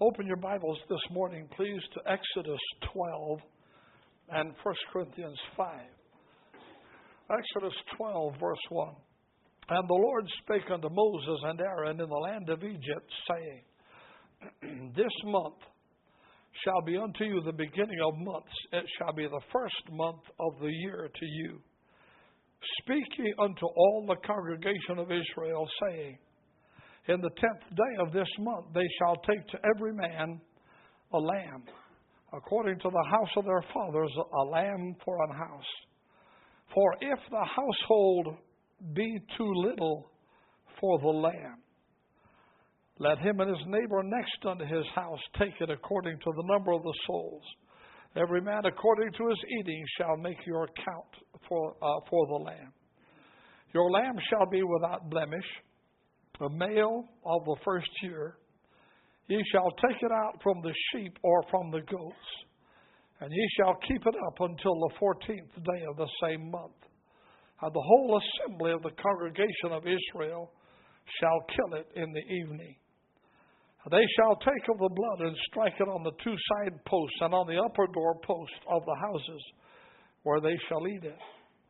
Open your Bibles this morning, please, to Exodus 12 and 1 Corinthians 5. Exodus 12, verse 1. And the Lord spake unto Moses and Aaron in the land of Egypt, saying, This month shall be unto you the beginning of months. It shall be the first month of the year to you. Speak ye unto all the congregation of Israel, saying, In the 10th day of this month they shall take to every man a lamb, according to the house of their fathers, a lamb for an house. For if the household be too little for the lamb, let him and his neighbor next unto his house take it according to the number of the souls. Every man according to his eating shall make your account for the lamb. Your lamb shall be without blemish, a male of the first year. Ye shall take it out from the sheep or from the goats, and ye shall keep it up until the 14th day of the same month. And the whole assembly of the congregation of Israel shall kill it in the evening. They shall take of the blood and strike it on the two side posts and on the upper door post of the houses where they shall eat it.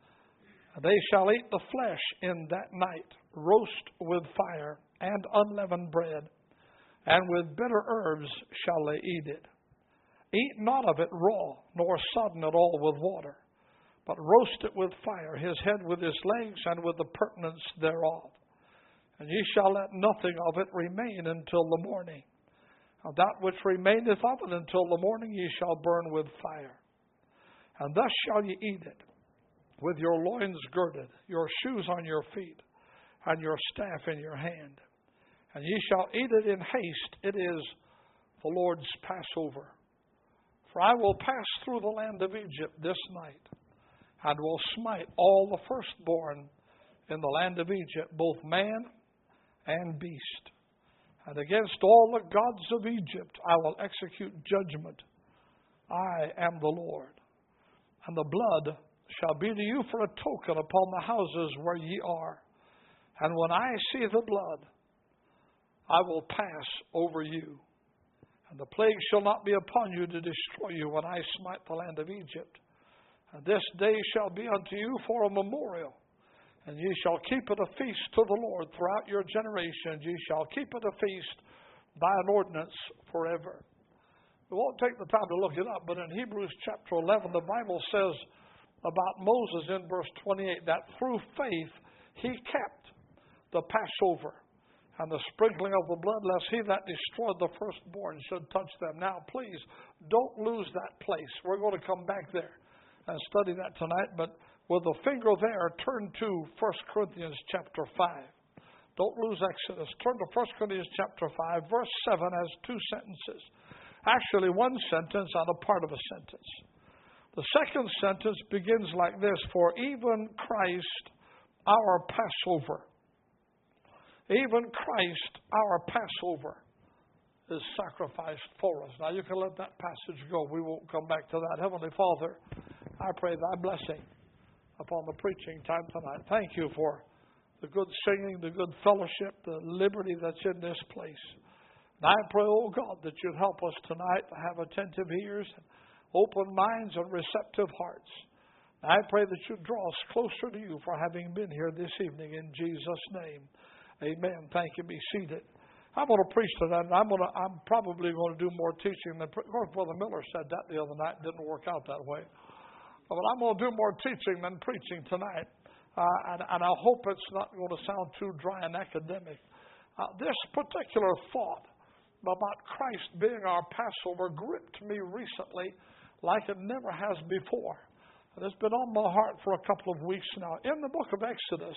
And they shall eat the flesh in that night, roast with fire and unleavened bread, and with bitter herbs shall they eat it. Eat not of it raw, nor sodden it all with water, but roast it with fire, his head with his legs, and with the purtenance thereof. And ye shall let nothing of it remain until the morning. And that which remaineth of it until the morning ye shall burn with fire. And thus shall ye eat it, with your loins girded, your shoes on your feet, and your staff in your hand. And ye shall eat it in haste. It is the Lord's Passover. For I will pass through the land of Egypt this night, and will smite all the firstborn in the land of Egypt, both man and beast. And against all the gods of Egypt I will execute judgment. I am the Lord. And the blood shall be to you for a token upon the houses where ye are. And when I see the blood, I will pass over you. And the plague shall not be upon you to destroy you when I smite the land of Egypt. And this day shall be unto you for a memorial. And ye shall keep it a feast to the Lord throughout your generations. Ye shall keep it a feast by an ordinance forever. We won't take the time to look it up, but in Hebrews chapter 11, the Bible says about Moses in verse 28 that through faith he kept the Passover and the sprinkling of the blood, lest he that destroyed the firstborn should touch them. Now, please, don't lose that place. We're going to come back there and study that tonight, but with the finger there, turn to 1 Corinthians chapter 5. Don't lose Exodus. Turn to 1 Corinthians chapter 5. Verse 7 has two sentences. Actually, one sentence and a part of a sentence. The second sentence begins like this: For even Christ our Passover, even Christ our Passover is sacrificed for us. Now you can let that passage go. We won't come back to that. Heavenly Father, I pray thy blessing upon the preaching time tonight. Thank you for the good singing, the good fellowship, the liberty that's in this place. And I pray, oh God, that you'd help us tonight to have attentive ears, open minds, and receptive hearts. And I pray that you'd draw us closer to you for having been here this evening in Jesus' name. Amen. Thank you. Be seated. I'm going to preach tonight, and I'm probably going to do more teaching than, of course, Brother Miller said that the other night. It didn't work out that way. But I'm going to do more teaching than preaching tonight. And I hope it's not going to sound too dry and academic. This particular thought about Christ being our Passover gripped me recently like it never has before. And it's been on my heart for a couple of weeks now. In the book of Exodus,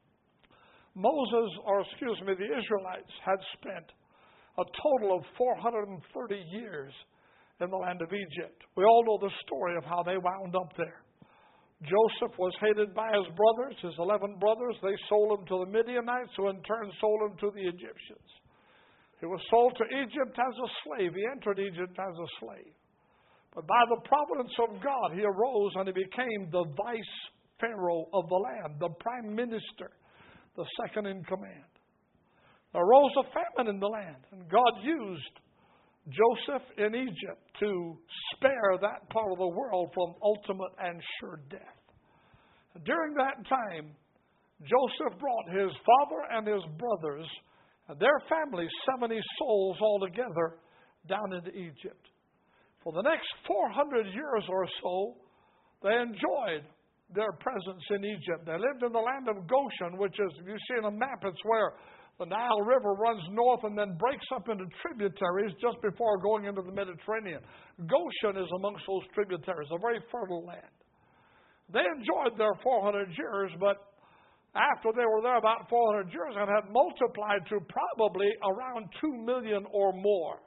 the Israelites had spent a total of 430 years in the land of Egypt. We all know the story of how they wound up there. Joseph was hated by his brothers, his 11 brothers. They sold him to the Midianites, who in turn sold him to the Egyptians. He was sold to Egypt as a slave. He entered Egypt as a slave. But by the providence of God, he arose and he became the vice pharaoh of the land, the prime minister, the second in command. There arose a famine in the land, and God used Joseph in Egypt to spare that part of the world from ultimate and sure death. During that time, Joseph brought his father and his brothers and their families, 70 souls altogether, down into Egypt. For the next 400 years or so, they enjoyed their presence in Egypt. They lived in the land of Goshen, which is, if you see on a map, it's where the Nile River runs north and then breaks up into tributaries just before going into the Mediterranean. Goshen is amongst those tributaries, a very fertile land. They enjoyed their 400 years, but after they were there about 400 years and had multiplied to probably around 2 million or more,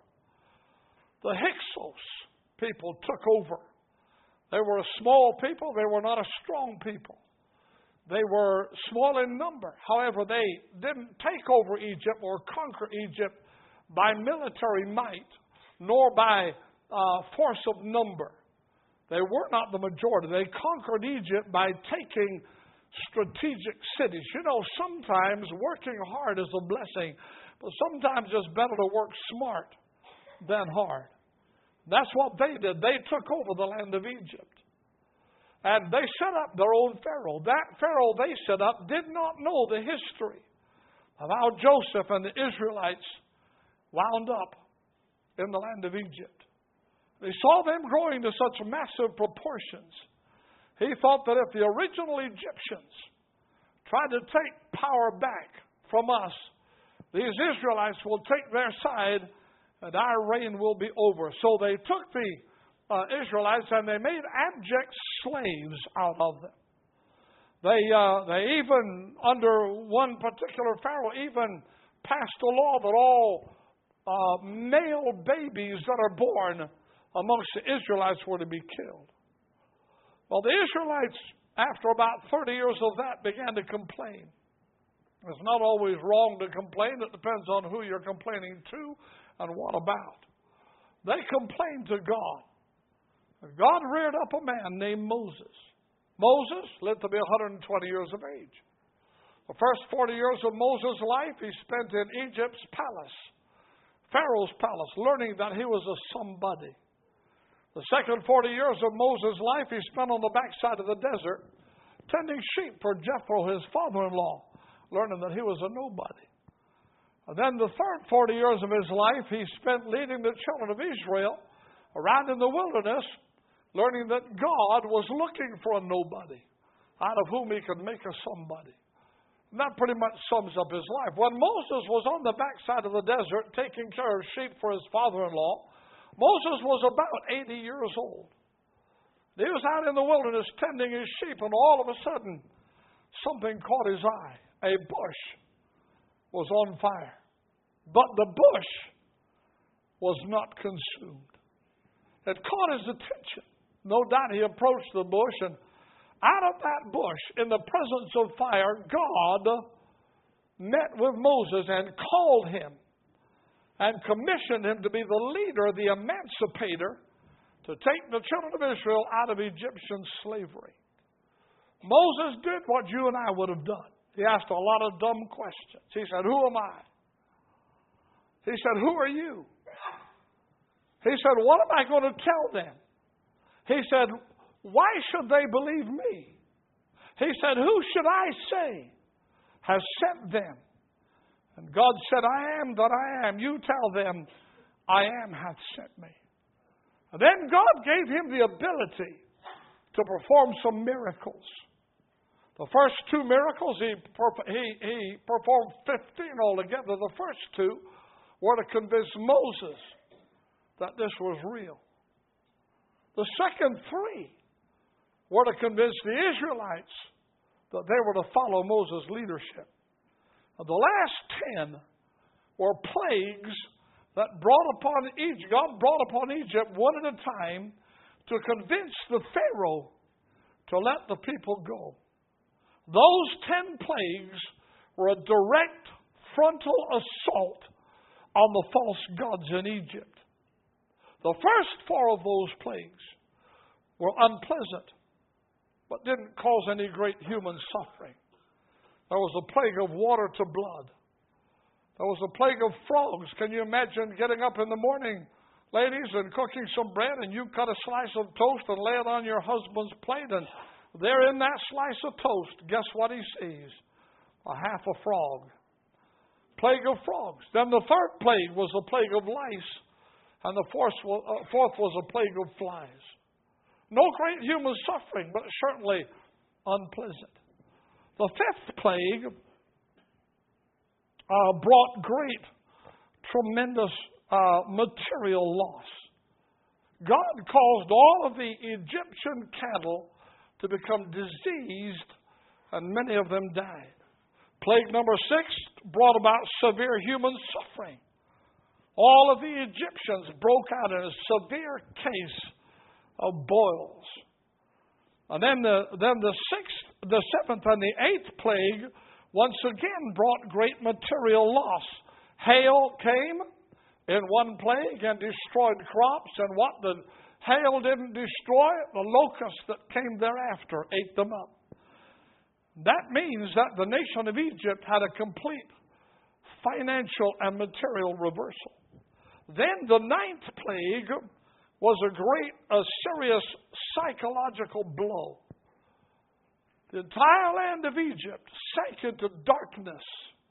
the Hyksos people took over. They were a small people. They were not a strong people. They were small in number. However, they didn't take over Egypt or conquer Egypt by military might, nor by force of number. They were not the majority. They conquered Egypt by taking strategic cities. You know, sometimes working hard is a blessing, but sometimes it's better to work smart than hard. That's what they did. They took over the land of Egypt. And they set up their own Pharaoh. That Pharaoh they set up did not know the history of how Joseph and the Israelites wound up in the land of Egypt. They saw them growing to such massive proportions. He thought that if the original Egyptians tried to take power back from us, these Israelites will take their side and our reign will be over. So they took the Israelites and they made abject slaves out of them. They even, under one particular Pharaoh, even passed a law that all male babies that are born amongst the Israelites were to be killed. Well, the Israelites, after about 30 years of that, began to complain. It's not always wrong to complain. It depends on who you're complaining to and what about. They complained to God. God reared up a man named Moses. Moses lived to be 120 years of age. The first 40 years of Moses' life he spent in Egypt's palace, Pharaoh's palace, learning that he was a somebody. The second 40 years of Moses' life he spent on the backside of the desert, tending sheep for Jethro, his father-in-law, learning that he was a nobody. And then the third 40 years of his life he spent leading the children of Israel around in the wilderness, learning that God was looking for a nobody out of whom he could make a somebody. And that pretty much sums up his life. When Moses was on the backside of the desert taking care of sheep for his father-in-law, Moses was about 80 years old. He was out in the wilderness tending his sheep, and all of a sudden, something caught his eye. A bush was on fire. But the bush was not consumed. It caught his attention. No doubt he approached the bush, and out of that bush, in the presence of fire, God met with Moses and called him and commissioned him to be the leader, the emancipator, to take the children of Israel out of Egyptian slavery. Moses did what you and I would have done. He asked a lot of dumb questions. He said, "Who am I?" He said, "Who are you?" He said, "What am I going to tell them?" He said, "Why should they believe me?" He said, "Who should I say has sent them?" And God said, "I am that I am. You tell them, I am hath sent me." And then God gave him the ability to perform some miracles. The first two miracles, he performed 15 altogether. The first two were to convince Moses that this was real. The second three were to convince the Israelites that they were to follow Moses' leadership. And the last 10 were plagues that God brought upon Egypt one at a time to convince the Pharaoh to let the people go. Those 10 plagues were a direct frontal assault on the false gods in Egypt. The first 4 of those plagues were unpleasant, but didn't cause any great human suffering. There was a plague of water to blood. There was a plague of frogs. Can you imagine getting up in the morning ladies, and cooking some bread, and you cut a slice of toast and lay it on your husband's plate, and there in that slice of toast, guess what he sees? A half a frog. Plague of frogs. Then the third plague was a plague of lice, and the fourth was a plague of flies. No great human suffering, but certainly unpleasant. The fifth plague brought great, tremendous material loss. God caused all of the Egyptian cattle to become diseased, and many of them died. Plague number 6 brought about severe human suffering. All of the Egyptians broke out in a severe case of boils. And then the 7th, and the 8th plague once again brought great material loss. Hail came in one plague and destroyed crops, and what the hail didn't destroy, the locusts that came thereafter ate them up. That means that the nation of Egypt had a complete financial and material reversal. Then the 9th plague was a serious psychological blow. The entire land of Egypt sank into darkness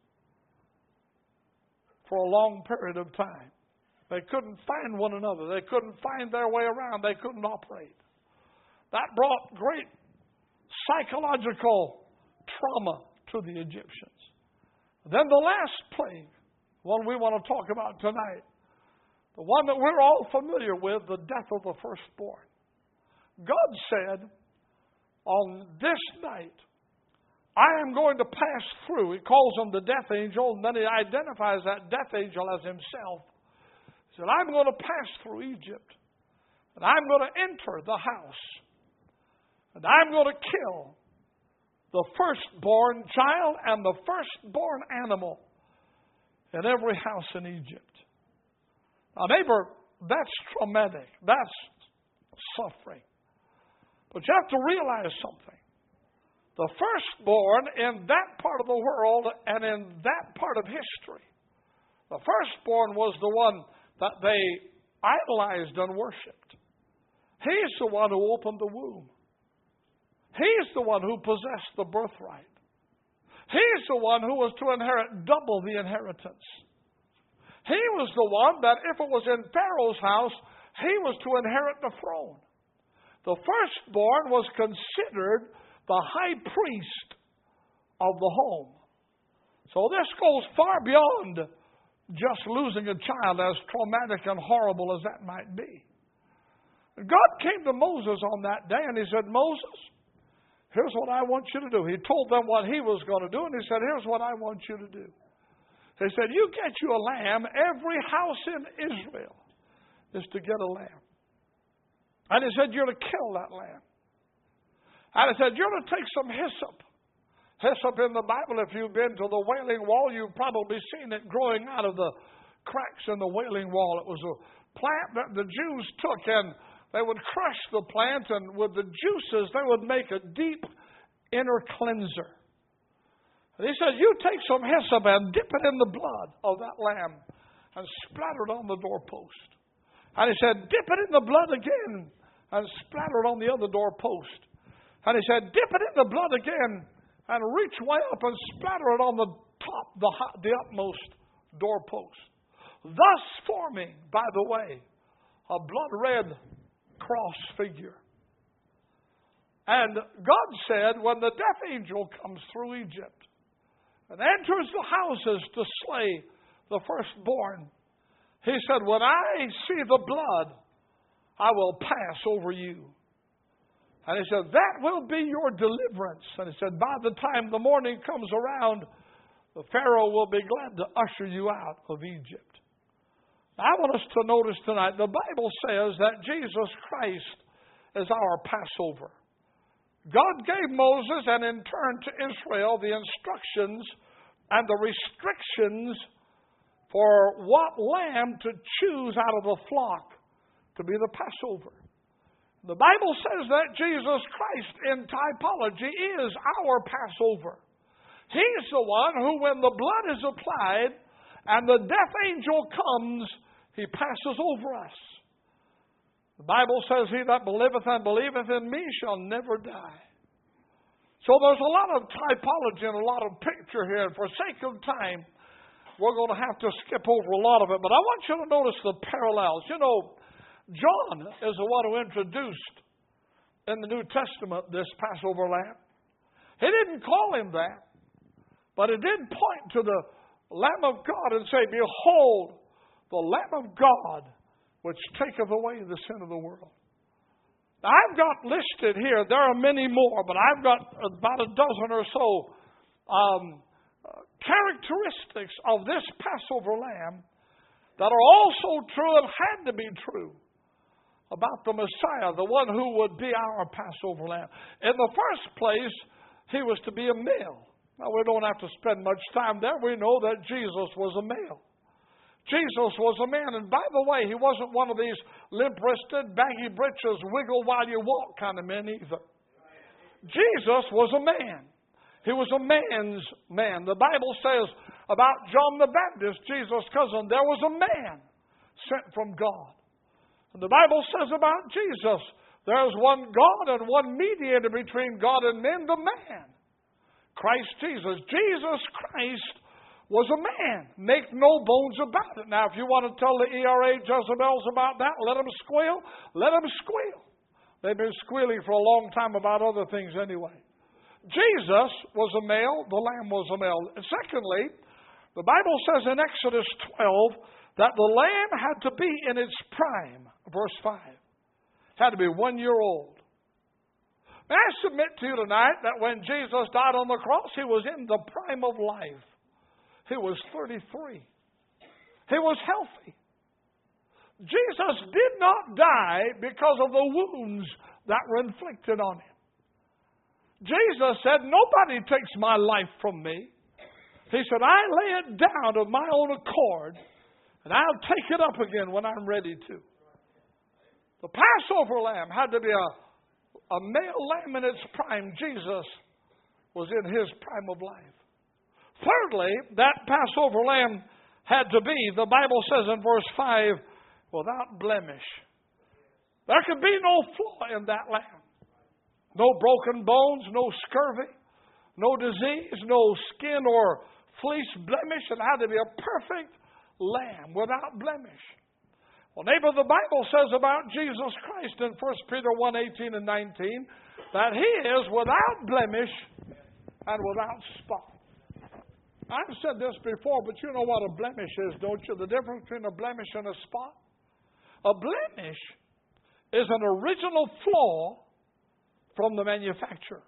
for a long period of time. They couldn't find one another. They couldn't find their way around. They couldn't operate. That brought great psychological trauma to the Egyptians. Then the last plague, one we want to talk about tonight, the one that we're all familiar with, the death of the firstborn. God said, on this night, I am going to pass through. He calls him the death angel, and then he identifies that death angel as himself. He said, I'm going to pass through Egypt, and I'm going to enter the house, and I'm going to kill the firstborn child and the firstborn animal in every house in Egypt. Now, neighbor, that's traumatic. That's suffering. But you have to realize something. The firstborn in that part of the world and in that part of history, the firstborn was the one that they idolized and worshipped. He's the one who opened the womb. He's the one who possessed the birthright. He's the one who was to inherit double the inheritance. He was the one that if it was in Pharaoh's house, he was to inherit the throne. The firstborn was considered the high priest of the home. So this goes far beyond just losing a child, as traumatic and horrible as that might be. God came to Moses on that day and he said, Moses, here's what I want you to do. He told them what he was going to do, and he said, here's what I want you to do. He said, you get you a lamb. Every house in Israel is to get a lamb. And he said, you're to kill that lamb. And he said, you're to take some hyssop. Hyssop in the Bible, if you've been to the Wailing Wall, you've probably seen it growing out of the cracks in the Wailing Wall. It was a plant that the Jews took, and they would crush the plant, and with the juices, they would make a deep inner cleanser. And he said, you take some hyssop and dip it in the blood of that lamb and splatter it on the doorpost. And he said, dip it in the blood again and splatter it on the other doorpost. And he said, dip it in the blood again and reach way up and splatter it on the top, the upmost doorpost. Thus forming, by the way, a blood-red cross figure. And God said, when the death angel comes through Egypt and enters the houses to slay the firstborn, he said, when I see the blood, I will pass over you. And he said, that will be your deliverance. And he said, by the time the morning comes around, the Pharaoh will be glad to usher you out of Egypt. I want us to notice tonight, the Bible says that Jesus Christ is our Passover. God gave Moses and in turn to Israel the instructions and the restrictions for what lamb to choose out of the flock to be the Passover. The Bible says that Jesus Christ in typology is our Passover. He's the one who, when the blood is applied and the death angel comes, He passes over us. The Bible says, he that believeth and believeth in me shall never die. So there's a lot of typology and a lot of picture here. And for sake of time, we're going to have to skip over a lot of it. But I want you to notice the parallels. You know, John is the one who introduced in the New Testament this Passover lamb. He didn't call him that, but he did point to the Lamb of God and say, behold, the Lamb of God, which taketh away the sin of the world. Now, I've got listed here, there are many more, but I've got about a dozen or so characteristics of this Passover lamb that are also true and had to be true about the Messiah, the one who would be our Passover lamb. In the first place, he was to be a male. Now, we don't have to spend much time there. We know that Jesus was a male. Jesus was a man, and by the way, he wasn't one of these limp-wristed, baggy breeches, wiggle while you walk kind of men either. Jesus was a man. He was a man's man. The Bible says about John the Baptist, Jesus' cousin, there was a man sent from God. And the Bible says about Jesus, there's one God and one mediator between God and men, the man, Christ Jesus. Jesus Christ was a man. Make no bones about it. Now, if you want to tell the ERA Jezebels about that, let them squeal. Let them squeal. They've been squealing for a long time about other things anyway. Jesus was a male. The lamb was a male. And secondly, the Bible says in Exodus 12 that the lamb had to be in its prime. Verse 5. Had to be 1 year old. May I submit to you tonight that when Jesus died on the cross, he was in the prime of life. He was 33. He was healthy. Jesus did not die because of the wounds that were inflicted on him. Jesus said, nobody takes my life from me. He said, I lay it down of my own accord, and I'll take it up again when I'm ready to. The Passover lamb had to be a male lamb in its prime. Jesus was in his prime of life. Thirdly, that Passover lamb had to be, the Bible says in verse 5, without blemish. There could be no flaw in that lamb. No broken bones, no scurvy, no disease, no skin or fleece blemish. It had to be a perfect lamb without blemish. Well, neighbor, the Bible says about Jesus Christ in 1 Peter 1:18 and 19 that he is without blemish and without spot. I've said this before, but you know what a blemish is, don't you? The difference between a blemish and a spot? A blemish is an original flaw from the manufacturer.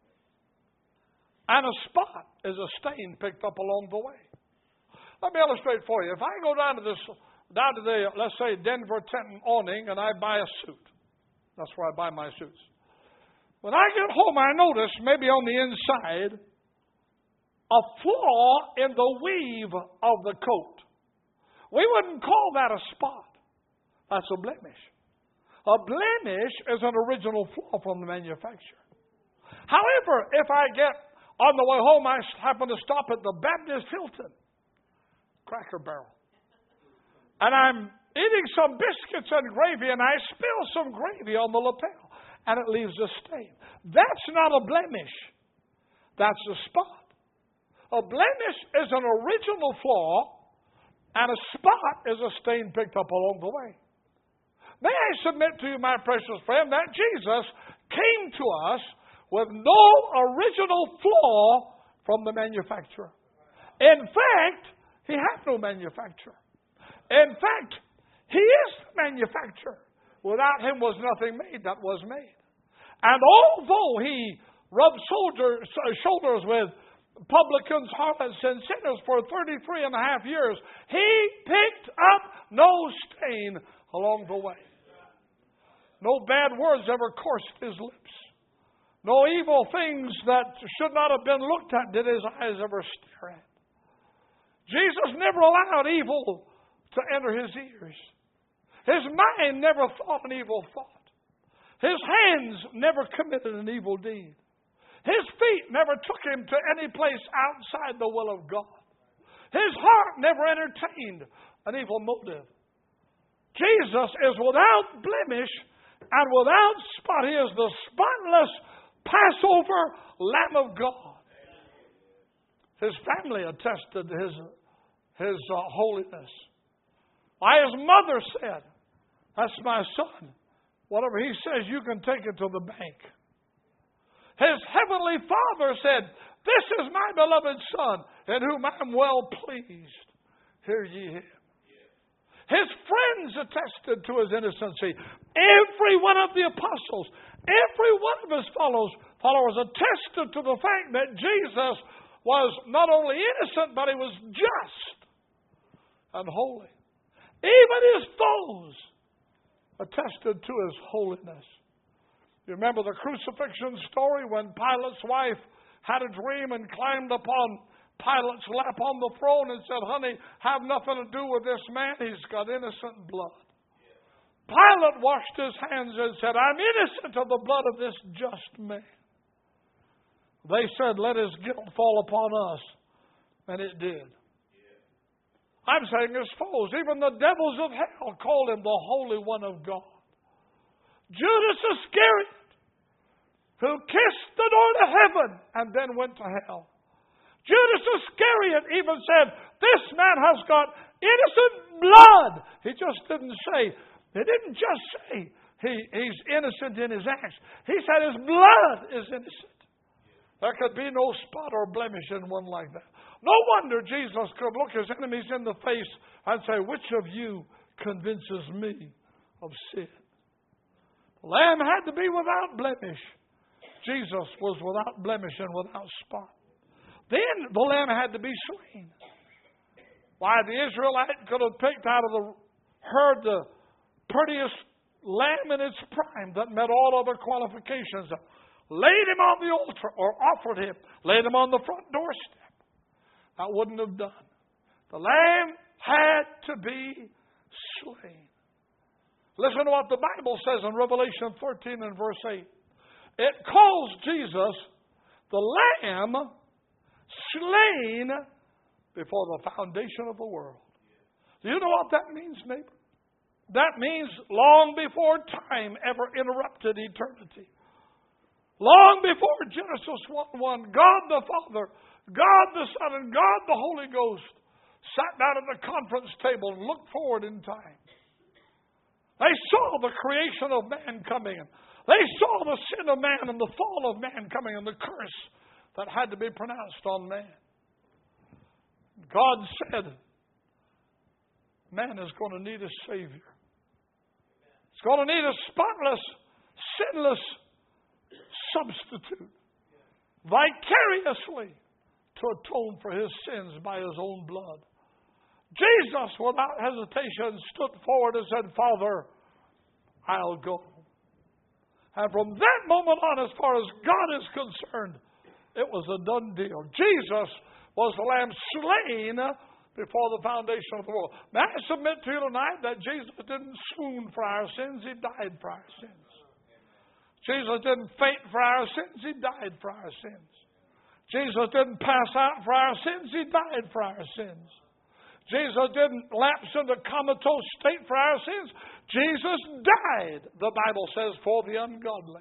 And a spot is a stain picked up along the way. Let me illustrate for you. If I go down to the, let's say, Denver tent awning, and I buy a suit. That's where I buy my suits. When I get home, I notice, maybe on the inside, a flaw in the weave of the coat. We wouldn't call that a spot. That's a blemish. A blemish is an original flaw from the manufacturer. However, if I get on the way home, I happen to stop at the Baptist Hilton Cracker Barrel, and I'm eating some biscuits and gravy, and I spill some gravy on the lapel, and it leaves a stain. That's not a blemish. That's a spot. A blemish is an original flaw, and a spot is a stain picked up along the way. May I submit to you, my precious friend, that Jesus came to us with no original flaw from the manufacturer. In fact, he had no manufacturer. In fact, he is the manufacturer. Without him was nothing made that was made. And although he rubbed shoulders with publicans, harlots, and sinners for 33 and a half years, he picked up no stain along the way. No bad words ever coursed his lips. No evil things that should not have been looked at did his eyes ever stare at. Jesus never allowed evil to enter his ears. His mind never thought an evil thought. His hands never committed an evil deed. His feet never took him to any place outside the will of God. His heart never entertained an evil motive. Jesus is without blemish and without spot. He is the spotless Passover Lamb of God. His family attested his holiness. Why, his mother said, "That's my son. Whatever he says, you can take it to the bank." His heavenly Father said, "This is my beloved Son, in whom I am well pleased. Hear ye him." His friends attested to his innocency. Every one of the apostles, every one of his followers attested to the fact that Jesus was not only innocent, but he was just and holy. Even his foes attested to his holiness. You remember the crucifixion story when Pilate's wife had a dream and climbed upon Pilate's lap on the throne and said, "Honey, have nothing to do with this man. He's got innocent blood." Pilate washed his hands and said, "I'm innocent of the blood of this just man." They said, "Let his guilt fall upon us." And it did. I'm saying his foes, even the devils of hell, called him the Holy One of God. Judas Iscariot, who kissed the door to heaven and then went to hell. Judas Iscariot even said, "This man has got innocent blood." He didn't just say he's innocent in his acts. He said his blood is innocent. There could be no spot or blemish in one like that. No wonder Jesus could look his enemies in the face and say, "Which of you convinces me of sin?" The Lamb had to be without blemish. Jesus was without blemish and without spot. Then the Lamb had to be slain. Why, the Israelite could have picked out of the herd the prettiest lamb in its prime that met all other qualifications, laid him on the altar or offered him, laid him on the front doorstep. That wouldn't have done. The Lamb had to be slain. Listen to what the Bible says in Revelation 13 and verse 8. It calls Jesus the Lamb slain before the foundation of the world. Do you know what that means, neighbor? That means long before time ever interrupted eternity. Long before Genesis 1:1, God the Father, God the Son, and God the Holy Ghost sat down at the conference table and looked forward in time. They saw the creation of man coming. They saw the sin of man and the fall of man coming and the curse that had to be pronounced on man. God said, man is going to need a Savior. It's going to need a spotless, sinless substitute, vicariously to atone for his sins by his own blood. Jesus, without hesitation, stood forward and said, "Father, I'll go." And from that moment on, as far as God is concerned, it was a done deal. Jesus was the Lamb slain before the foundation of the world. May I submit to you tonight that Jesus didn't swoon for our sins. He died for our sins. Jesus didn't faint for our sins. He died for our sins. Jesus didn't pass out for our sins. He died for our sins. Jesus didn't lapse into comatose state for our sins. Jesus died, the Bible says, for the ungodly.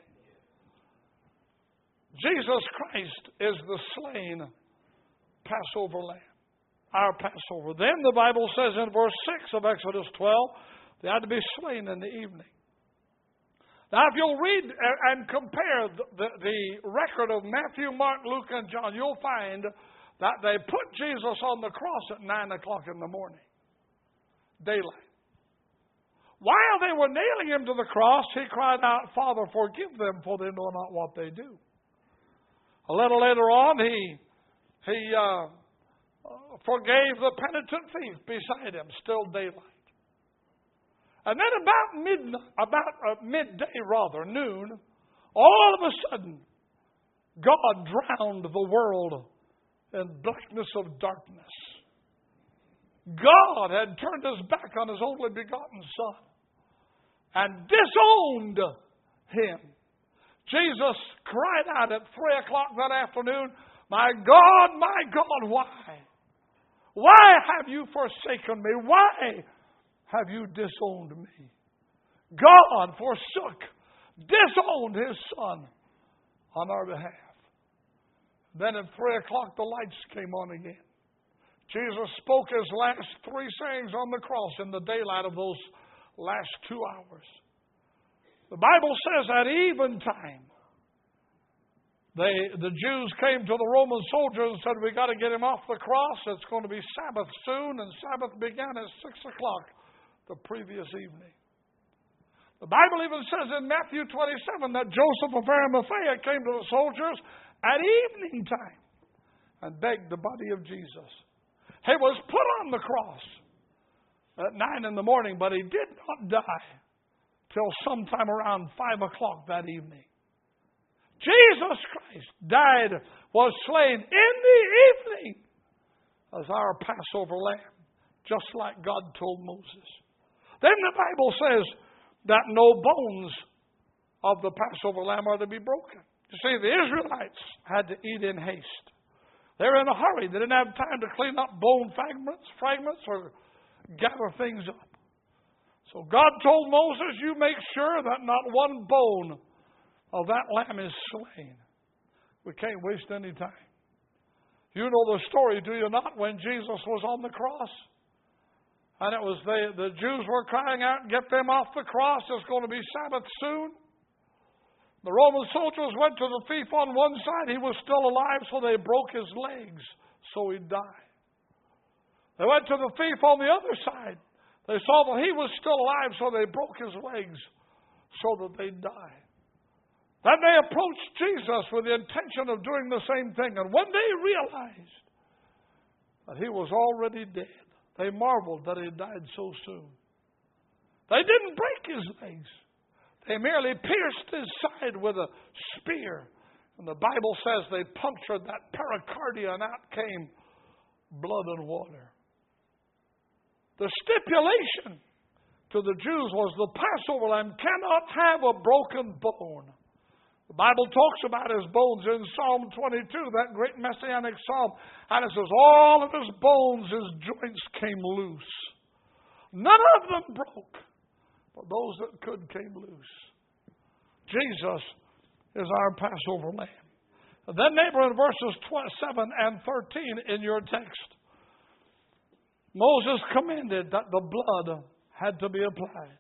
Jesus Christ is the slain Passover Lamb, our Passover. Then the Bible says in verse 6 of Exodus 12, they had to be slain in the evening. Now, if you'll read and compare the record of Matthew, Mark, Luke, and John, you'll find that they put Jesus on the cross at 9 o'clock in the morning, daylight. While they were nailing him to the cross, he cried out, "Father, forgive them, for they know not what they do." A little later on, he forgave the penitent thief beside him, still daylight. And then about midday, noon, all of a sudden, God drowned the world in blackness of darkness. God had turned his back on his only begotten Son and disowned him. Jesus cried out at 3 o'clock that afternoon, my God, why? Why have you forsaken me? Why have you disowned me? God disowned His Son on our behalf. Then at 3 o'clock, the lights came on again. Jesus spoke His last 3 sayings on the cross in the daylight of those last 2 hours. The Bible says at eventime, the Jews came to the Roman soldiers and said, we got to get Him off the cross. It's going to be Sabbath soon. And Sabbath began at 6 o'clock the previous evening. The Bible even says in Matthew 27 that Joseph of Arimathea came to the soldiers at evening time and begged the body of Jesus. He was put on the cross at 9 in the morning, but He did not die till sometime around 5 o'clock that evening. Jesus Christ was slain in the evening as our Passover lamb, just like God told Moses. Then the Bible says that no bones of the Passover lamb are to be broken. You see, the Israelites had to eat in haste. They were in a hurry. They didn't have time to clean up bone fragments or gather things up. So God told Moses, you make sure that not one bone of that lamb is slain. We can't waste any time. You know the story, do you not, when Jesus was on the cross? And it was the Jews were crying out, get them off the cross, it's going to be Sabbath soon. The Roman soldiers went to the thief on one side, he was still alive, so they broke his legs, so he died. They went to the thief on the other side. They saw that he was still alive, so they broke his legs so that they died. Then they approached Jesus with the intention of doing the same thing. And when they realized that He was already dead, they marveled that He died so soon. They didn't break His legs. They merely pierced His side with a spear. And the Bible says they punctured that pericardium and out came blood and water. The stipulation to the Jews was the Passover lamb cannot have a broken bone. The Bible talks about His bones in Psalm 22, that great messianic psalm. And it says, all of His bones, His joints came loose. None of them broke, but those that could came loose. Jesus is our Passover lamb. And then, neighbor, in verses 7 and 13 in your text, Moses commanded that the blood had to be applied.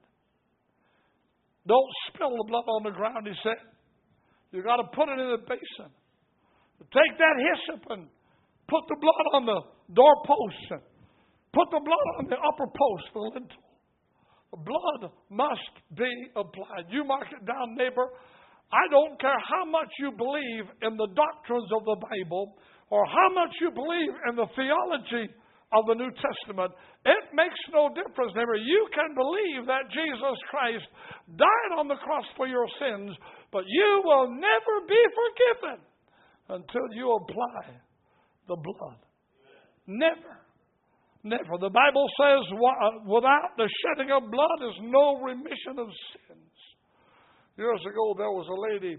Don't spill the blood on the ground, He said. You've got to put it in a basin. Take that hyssop and put the blood on the doorpost and put the blood on the upper post, the lintel. The blood must be applied. You mark it down, neighbor. I don't care how much you believe in the doctrines of the Bible or how much you believe in the theology of the New Testament. It makes no difference, neighbor. You can believe that Jesus Christ died on the cross for your sins, but you will never be forgiven until you apply the blood. Never. Never. The Bible says without the shedding of blood is no remission of sins. Years ago there was a lady,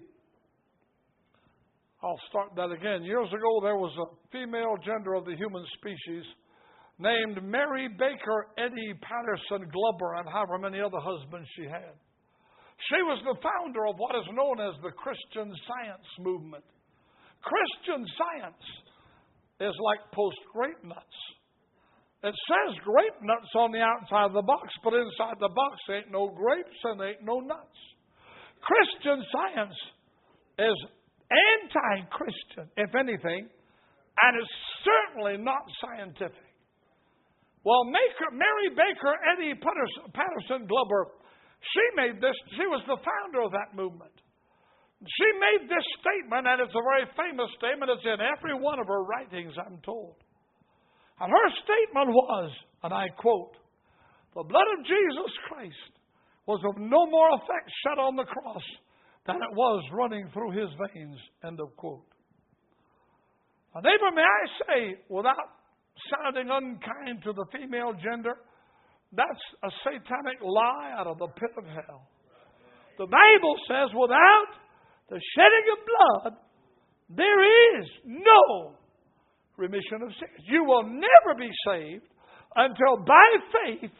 I'll start that again. Years ago there was a female gender of the human species named Mary Baker Eddy Patterson Glover, and however many other husbands she had. She was the founder of what is known as the Christian Science movement. Christian Science is like post-grape nuts. It says grape nuts on the outside of the box, but inside the box ain't no grapes and ain't no nuts. Christian Science is anti-Christian, if anything, and it's certainly not scientific. Well, Mary Baker Eddy Patterson Glover, she was the founder of that movement. She made this statement, and it's a very famous statement. It's in every one of her writings, I'm told. And her statement was, and I quote, the blood of Jesus Christ was of no more effect shed on the cross than it was running through His veins, end of quote. Now, neighbor, may I say, without sounding unkind to the female gender, that's a satanic lie out of the pit of hell. The Bible says without the shedding of blood, there is no remission of sins. You will never be saved until by faith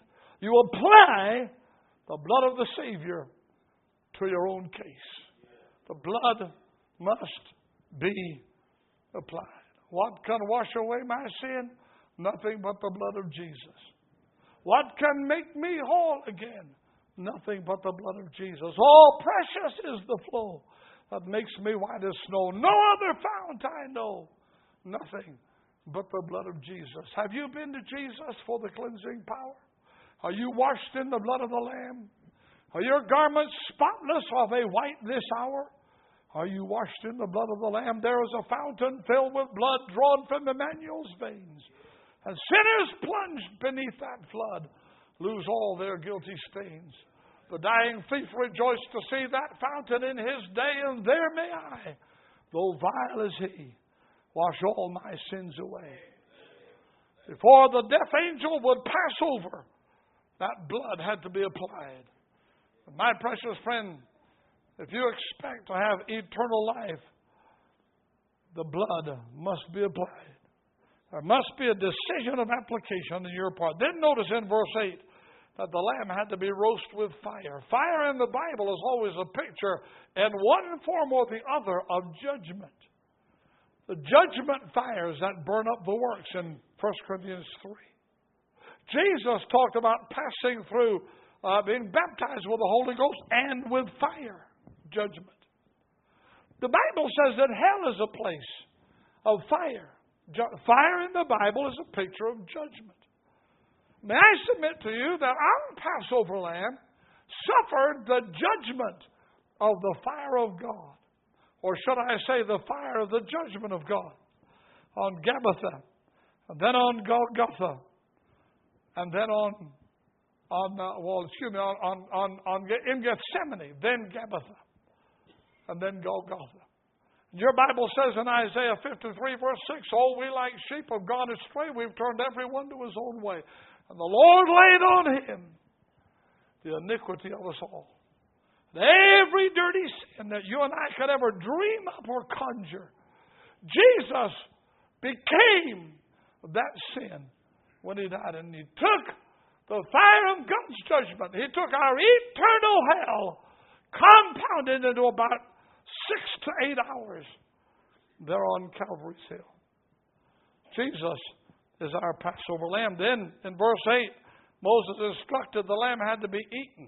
You apply the blood of the Savior to your own case. The blood must be applied. What can wash away my sin? Nothing but the blood of Jesus. What can make me whole again? Nothing but the blood of Jesus. Oh, precious is the flow that makes me white as snow. No other fount I know. Nothing but the blood of Jesus. Have you been to Jesus for the cleansing power? Are you washed in the blood of the Lamb? Are your garments spotless? Are they white this hour? Are you washed in the blood of the Lamb? There is a fountain filled with blood drawn from Emmanuel's veins. And sinners plunged beneath that flood lose all their guilty stains. The dying thief rejoiced to see that fountain in his day, and there may I, though vile as he, wash all my sins away. Before the death angel would pass over, that blood had to be applied. My precious friend, if you expect to have eternal life, the blood must be applied. There must be a decision of application on your part. Then notice in verse 8 that the lamb had to be roasted with fire. Fire in the Bible is always a picture, in one form or the other, of judgment. The judgment fires that burn up the works in 1 Corinthians 3. Jesus talked about passing through, being baptized with the Holy Ghost and with fire, judgment. The Bible says that hell is a place of fire. Fire in the Bible is a picture of judgment. May I submit to you that our Passover lamb suffered the judgment of the fire of God. Or should I say the fire of the judgment of God on Gabbatha, and then on Golgotha, and then in Gethsemane, then Gabbatha, and then Golgotha. Your Bible says in Isaiah 53 verse 6, all we like sheep have gone astray, we've turned everyone to his own way. And the Lord laid on him the iniquity of us all. Every dirty sin that you and I could ever dream up or conjure, Jesus became that sin when he died. And he took the fire of God's judgment. He took our eternal hell, compounded into about 6 to 8 hours there on Calvary's Hill. Jesus is our Passover lamb. Then in verse 8, Moses instructed the lamb had to be eaten.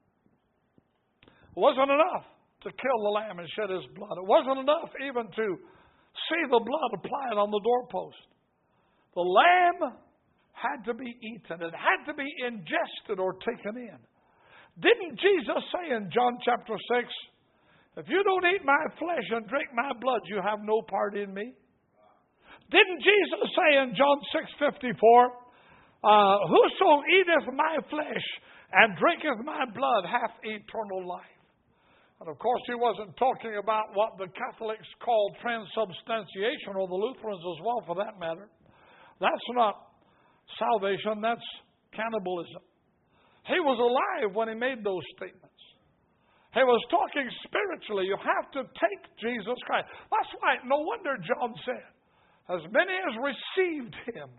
It wasn't enough to kill the lamb and shed his blood. It wasn't enough even to see the blood applied on the doorpost. The lamb had to be eaten. It had to be ingested or taken in. Didn't Jesus say in John chapter 6, if you don't eat my flesh and drink my blood, you have no part in me? Didn't Jesus say in John 6:54, whoso eateth my flesh and drinketh my blood hath eternal life? And of course, he wasn't talking about what the Catholics call transubstantiation, or the Lutherans as well for that matter. That's not salvation, that's cannibalism. He was alive when he made those statements. He was talking spiritually. You have to take Jesus Christ. That's why, no wonder John said, as many as received him,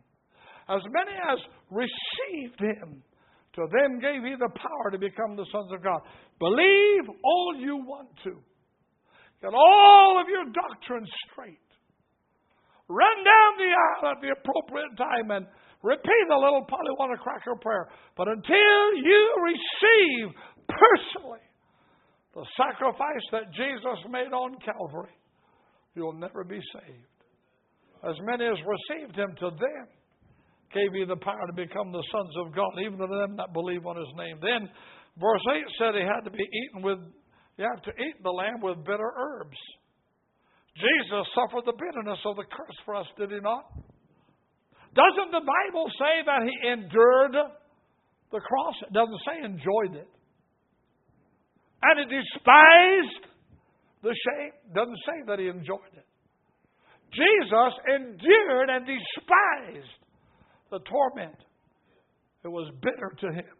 to them gave he the power to become the sons of God. Believe all you want to. Get all of your doctrine straight. Run down the aisle at the appropriate time and repeat a little Pollywalla cracker prayer. But until you receive personally the sacrifice that Jesus made on Calvary, you'll never be saved. As many as received him, to them gave he the power to become the sons of God, even to them that believe on his name. Then verse 8 said he had to be eaten with, you have to eat the lamb with bitter herbs. Jesus suffered the bitterness of the curse for us, did he not? Doesn't the Bible say that he endured the cross? It doesn't say enjoyed it. And he despised the shame. It doesn't say that he enjoyed it. Jesus endured and despised the torment. It was bitter to him.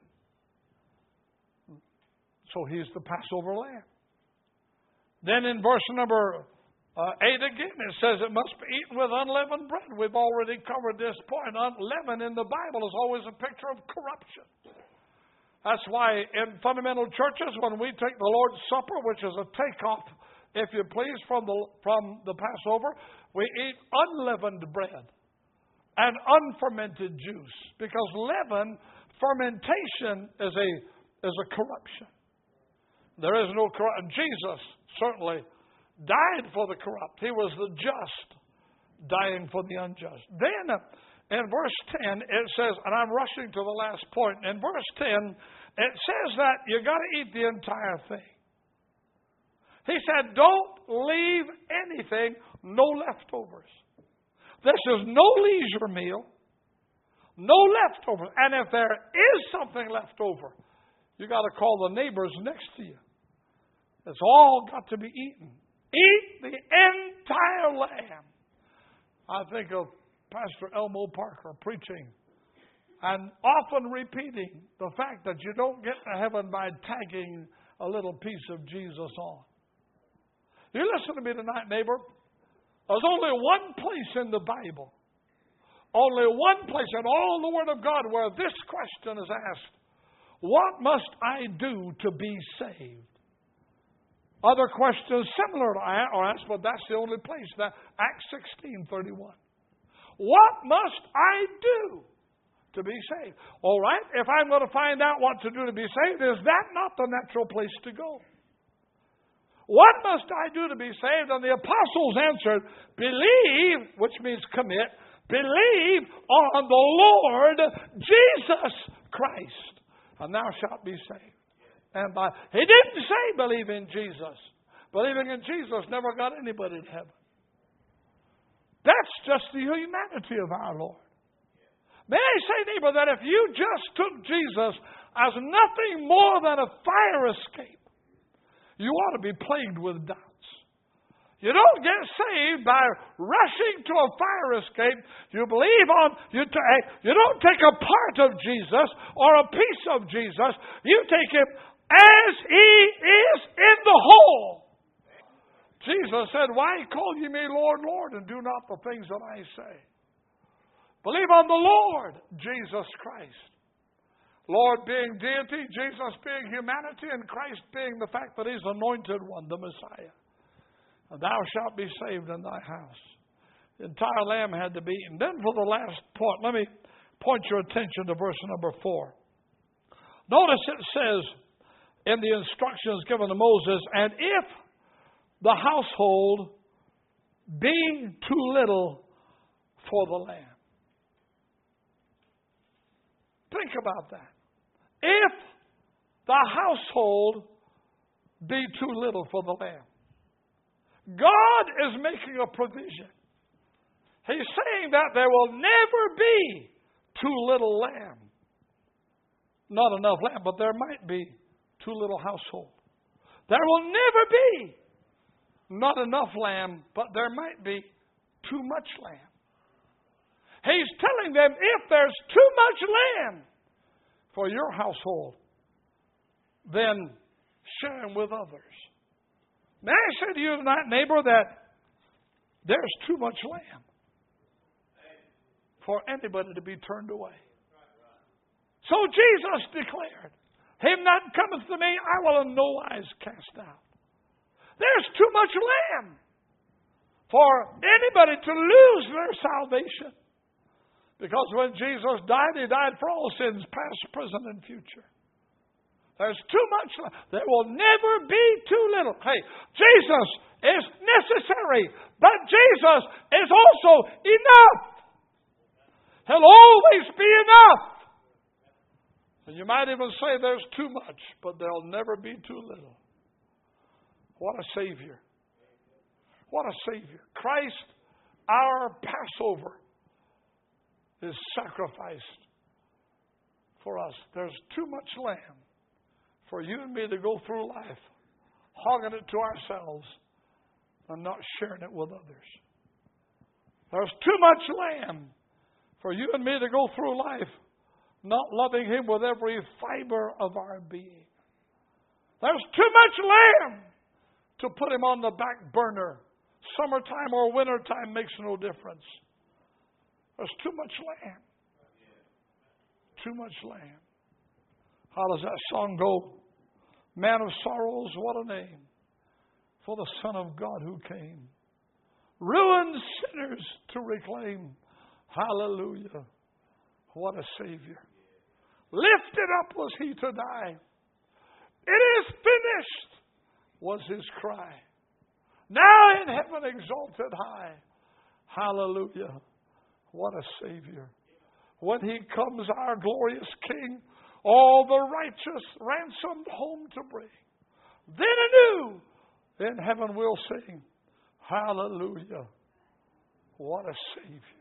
So he's the Passover lamb. Then in verse number 8 again, it says it must be eaten with unleavened bread. We've already covered this point. Unleavened in the Bible is always a picture of corruption. That's why in fundamental churches, when we take the Lord's Supper, which is a takeoff, if you please, from the Passover, we eat unleavened bread and unfermented juice. Because fermentation is a corruption. There is no corruption. Jesus certainly died for the corrupt. He was the just dying for the unjust. Then in verse 10 it says, and I'm rushing to the last point. In verse 10 it says that you got to eat the entire thing. He said, don't leave anything, no leftovers. This is no leisure meal, no leftovers. And if there is something left over, you got to call the neighbors next to you. It's all got to be eaten. Eat the entire lamb. I think of Pastor Elmo Parker preaching and often repeating the fact that you don't get to heaven by tagging a little piece of Jesus on. You listen to me tonight, neighbor. There's only one place in the Bible, only one place in all the Word of God where this question is asked: what must I do to be saved? Other questions similar are asked, but that's the only place. That Acts 16:31. What must I do to be saved? All right, if I'm going to find out what to do to be saved, is that not the natural place to go? What must I do to be saved? And the apostles answered, believe, which means commit, believe on the Lord Jesus Christ, and thou shalt be saved. And he didn't say believe in Jesus. Believing in Jesus never got anybody to heaven. That's just the humanity of our Lord. May I say, neighbor, that if you just took Jesus as nothing more than a fire escape, you ought to be plagued with doubts. You don't get saved by rushing to a fire escape. You believe you don't take a part of Jesus or a piece of Jesus. You take Him as He is in the whole. Jesus said, why call ye me Lord, Lord, and do not the things that I say? Believe on the Lord Jesus Christ. Lord being deity, Jesus being humanity, and Christ being the fact that He's anointed one, the Messiah. And thou shalt be saved in thy house. The entire lamb had to be eaten. Then for the last point, let me point your attention to verse number 4. Notice it says in the instructions given to Moses, and if the household be too little for the lamb. Think about that. If the household be too little for the lamb. God is making a provision. He's saying that there will never be too little lamb. Not enough lamb, but there might be too little household. There will never be not enough lamb, but there might be too much lamb. He's telling them, if there's too much lamb for your household, then share them with others. May I say to you tonight, neighbor, that there's too much lamb for anybody to be turned away. So Jesus declared, him that cometh to me, I will in no wise cast out. There's too much lamb for anybody to lose their salvation. Because when Jesus died, He died for all sins, past, present, and future. There's too much lamb. There will never be too little. Hey, Jesus is necessary, but Jesus is also enough. He'll always be enough. And you might even say there's too much, but there'll never be too little. What a Savior. What a Savior. Christ, our Passover, is sacrificed for us. There's too much lamb for you and me to go through life hogging it to ourselves and not sharing it with others. There's too much lamb for you and me to go through life not loving Him with every fiber of our being. There's too much lamb to put Him on the back burner. Summertime or wintertime makes no difference. There's too much lamb. Too much lamb. How does that song go? Man of sorrows, what a name for the Son of God who came. Ruined sinners to reclaim. Hallelujah. What a Savior. Lifted up was He to die. It is finished was His cry. Now in heaven exalted high. Hallelujah. What a Savior. When He comes, our glorious King, all the righteous ransomed home to bring. Then anew in heaven we'll sing. Hallelujah. What a Savior.